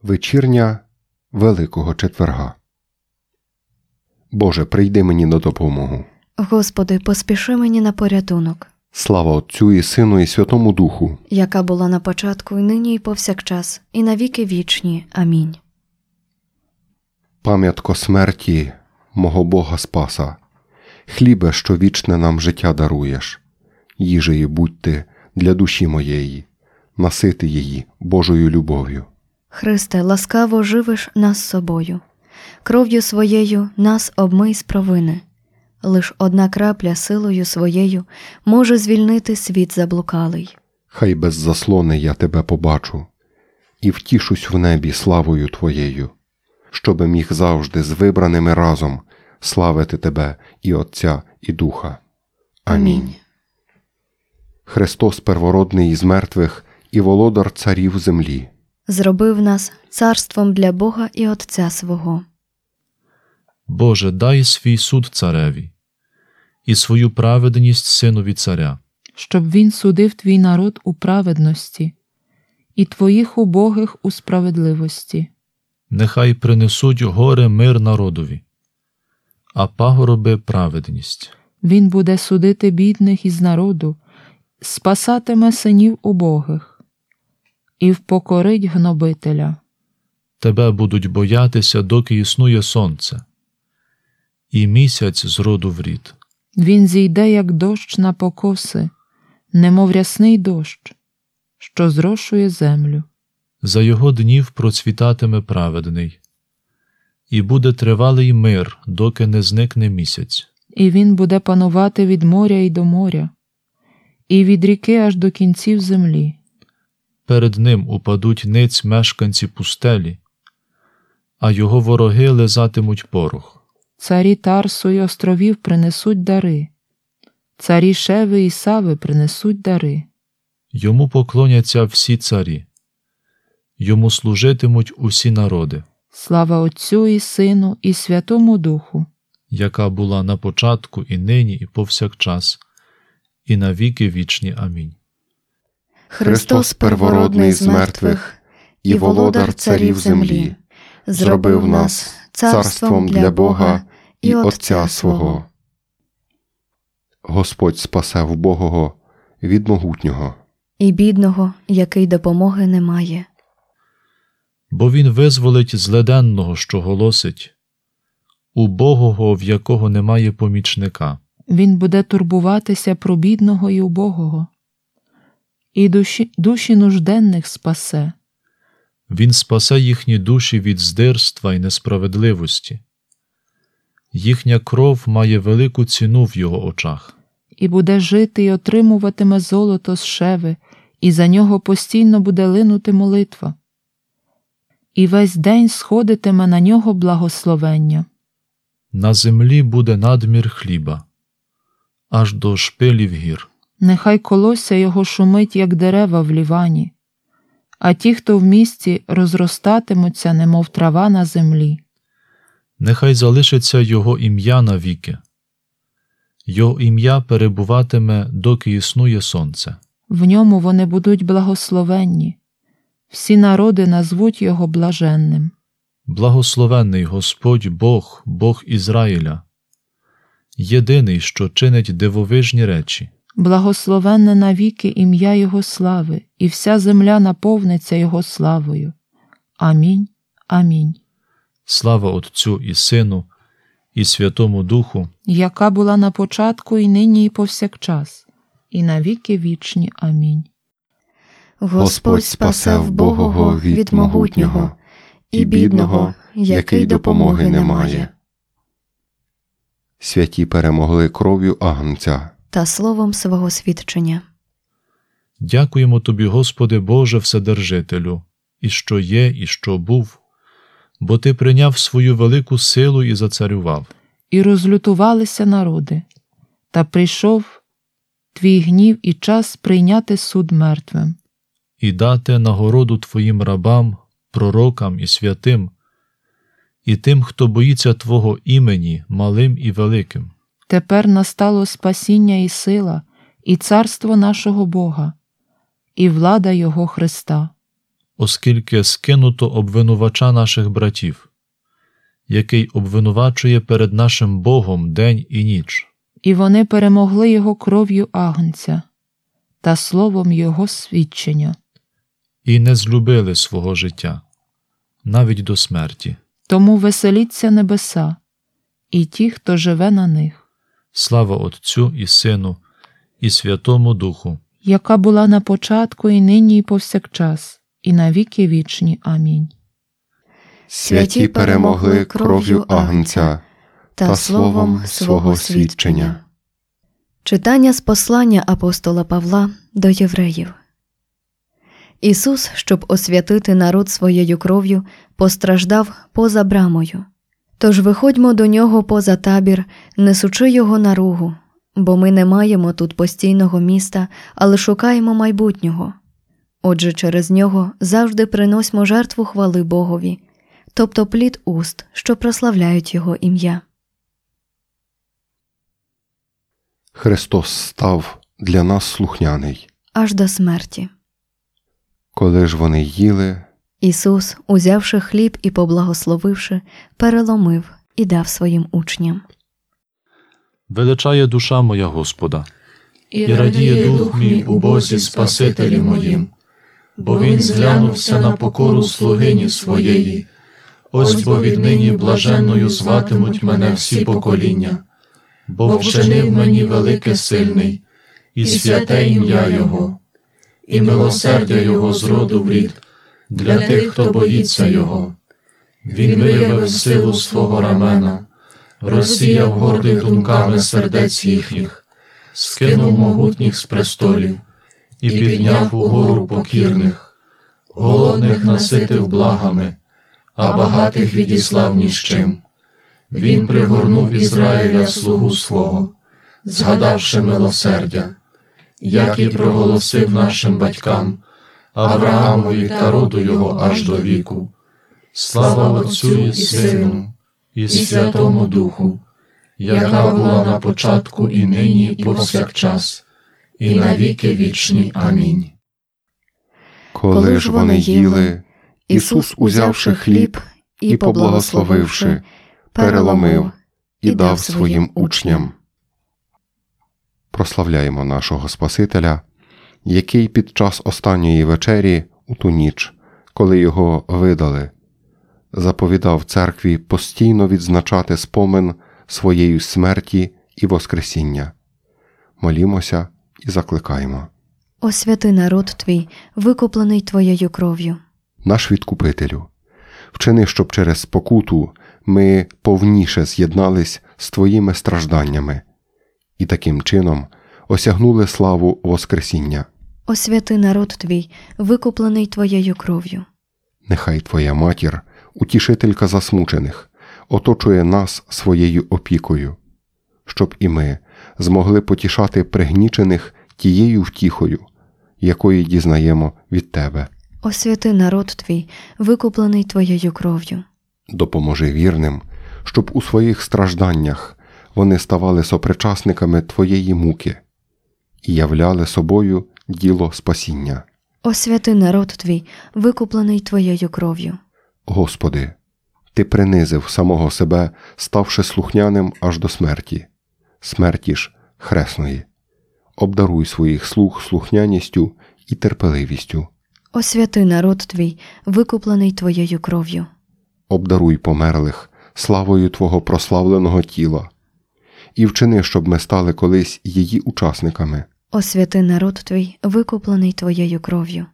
Вечірня Великого четверга. Боже, прийди мені на допомогу. Господи, поспіши мені на порятунок. Слава Отцю і Сину і Святому Духу, яка була на початку, і нині, і повсякчас, і на віки вічні. Амінь. пам'ятко смерті мого Бога Спаса, хлібе, що вічне нам життя даруєш, їжею будь ти для душі моєї, насити її Божою любов'ю. Христе, ласкаво живиш нас собою, кров'ю своєю нас обмий з провини. Лиш одна крапля силою своєю може звільнити світ заблукалий. Хай без заслони я тебе побачу і втішусь в небі славою твоєю, щоби міг завжди з вибраними разом славити тебе і Отця, і Духа. Амінь. Христос первородний із мертвих і володар царів землі, зробив нас царством для Бога і Отця свого. Боже, дай свій суд цареві і свою праведність синові царя, щоб він судив твій народ у праведності і твоїх убогих у справедливості. Нехай принесуть гори мир народові, а пагорби праведність. Він буде судити бідних із народу, спасатиме синів убогих і впокорить гнобителя. Тебе будуть боятися, доки існує сонце, і місяць з роду в рід. Він зійде, як дощ на покоси, немов рясний дощ, що зрошує землю. За його днів процвітатиме праведний, і буде тривалий мир, доки не зникне місяць. І він буде панувати від моря й до моря, і від ріки аж до кінців землі. Перед ним упадуть ниць мешканці пустелі, а його вороги лизатимуть порох. Царі Тарсу й островів принесуть дари, царі Шеви і Сави принесуть дари. Йому поклоняться всі царі, йому служитимуть усі народи. Слава Отцю і Сину і Святому Духу, яка була на початку, і нині, і повсякчас, і на віки вічні. Амінь. Христос первородний з мертвих і володар царів землі, зробив нас царством для Бога і Отця свого. Господь спасе вбогого від могутнього, І бідного, який допомоги не має. Бо він визволить злиденного, що голосить, убогого, в якого немає помічника. він буде турбуватися про бідного і убогого, і душі нужденних спасе. Він спасе їхні душі від здирства і несправедливості. Їхня кров має велику ціну в його очах. І буде жити й отримуватиме золото з Шеви, і за нього постійно буде линути молитва. І весь день сходитиме на нього благословення. На землі буде надмір хліба, аж до шпилів гір. Нехай колосся його шумить, як дерева в Лівані, а ті, хто в місті, розростатимуться, немов трава на землі. Нехай залишиться його ім'я навіки. Його ім'я перебуватиме, доки існує сонце. В ньому вони будуть благословенні. Всі народи назвуть його блаженним. Благословенний Господь Бог, Бог Ізраїля, єдиний, що чинить дивовижні речі. Благословенне навіки ім'я Його слави, і вся земля наповниться Його славою. Амінь. Амінь. Слава Отцю і Сину, і Святому Духу, яка була на початку, і нині, і повсякчас, і на віки вічні. Амінь. Господь спасе вбогого від могутнього і бідного, який допомоги не має. Святі перемогли кров'ю Агнця Та словом свого свідчення. дякуємо Тобі, Господи Боже Вседержителю, і що є, і що був, бо Ти прийняв свою велику силу і зацарював. І розлютувалися народи, та прийшов Твій гнів і час прийняти суд мертвим. І дати нагороду Твоїм рабам, пророкам і святим, і тим, хто боїться Твого імені, малим і великим. Тепер настало спасіння і сила, і царство нашого Бога, і влада Його Христа. оскільки скинуто обвинувача наших братів, який обвинувачує перед нашим Богом день і ніч. І вони перемогли його кров'ю агнця та словом його свідчення. І не злюбили свого життя, навіть до смерті. Тому веселіться небеса, і ті, хто живе на них, Слава Отцю і Сину, і Святому Духу, яка була на початку, і нині, і повсякчас, і на віки вічні. Амінь. Святі перемогли кров'ю агнця та словом свого свідчення. Читання з послання апостола Павла до євреїв. Ісус, щоб освятити народ своєю кров'ю, постраждав поза брамою. Тож виходьмо до нього поза табір, несучи його наругу, бо ми не маємо тут постійного міста, але шукаємо майбутнього. Отже, через нього завжди приносьмо жертву хвали Богові, тобто плід уст, що прославляють його ім'я. Христос став для нас слухняний. Аж до смерті. Коли ж вони їли, Ісус, узявши хліб і поблагословивши, переломив і дав своїм учням. величає душа моя Господа, І радіє дух мій у Бозі Спасителі моїм, бо Він зглянувся на покору слугині своєї. Ось бо віднині блаженною зватимуть мене всі покоління, бо вчинив мені велике сильний, і святе ім'я Його, і милосердя Його з роду в рід, для тих, хто боїться Його. Він виявив силу свого рамена, розсіяв гордих думками сердець їхніх, скинув могутніх з престолів і підняв угору покірних, голодних наситив благами, а багатих відіслав ні з чим. Він пригорнув Ізраїля слугу свого, згадавши милосердя, як і проголосив нашим батькам, Авраамові та роду його аж до віку. Слава Отцю і Сину, і Святому Духу, яка була на початку і нині, і повсякчас, і на віки вічні. Амінь. коли ж вони їли, Ісус, узявши хліб і поблагословивши, переломив і дав своїм учням. Прославляємо нашого Спасителя, який під час останньої вечері у ту ніч, коли його видали, заповідав церкві постійно відзначати спомин своєї смерті і воскресіння. Молімося і закликаємо. Освяти народ твій, викуплений твоєю кров'ю. Наш Відкупителю, вчини, щоб через спокуту ми повніше з'єднались з Твоїми стражданнями і таким чином осягнули славу Воскресіння. Освяти народ твій, викуплений твоєю кров'ю. Нехай Твоя Матір, утішителька засмучених, оточує нас своєю опікою, щоб і ми змогли потішати пригнічених тією втіхою, якої дізнаємо від Тебе. Освяти народ твій, викуплений твоєю кров'ю. Допоможи вірним, щоб у своїх стражданнях вони ставали сопричасниками Твоєї муки і являли собою діло спасіння. Освяти народ твій, викуплений твоєю кров'ю. Господи, Ти принизив самого себе, ставши слухняним аж до смерті, смерті ж хресної. Обдаруй своїх слуг слухняністю і терпеливістю. Освяти народ твій, викуплений твоєю кров'ю. Обдаруй померлих славою Твого прославленого тіла і вчини, щоб ми стали колись її учасниками. Освяти народ твій, викуплений твоєю кров'ю.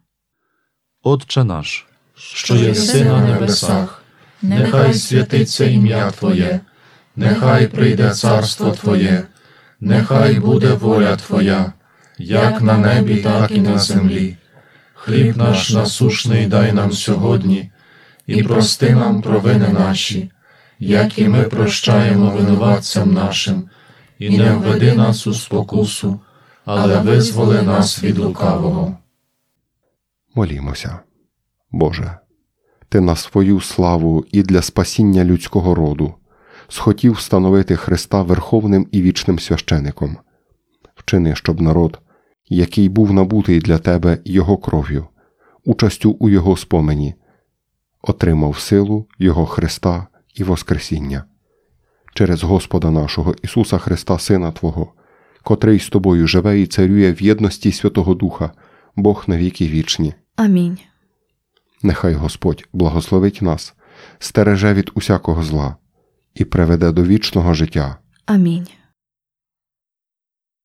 Отче наш, Що єси на небесах, нехай святиться ім'я Твоє, нехай прийде царство Твоє, нехай буде воля Твоя, як на небі, так і на землі. Хліб наш насушний дай нам сьогодні, і прости нам провини наші, як і ми прощаємо винуватцям нашим, і не введи нас у спокусу, але визволи нас від лукавого. Молімося. Боже, Ти на свою славу і для спасіння людського роду схотів встановити Христа верховним і вічним священиком. Вчини, щоб народ, який був набутий для Тебе Його кров'ю, участю у Його спомені, отримав силу Його Христа і Воскресіння. Через Господа нашого Ісуса Христа, Сина Твого, котрий з Тобою живе і царює в єдності Святого Духа, Бог на віки вічні. Амінь. Нехай Господь благословить нас, стереже від усякого зла і приведе до вічного життя. Амінь.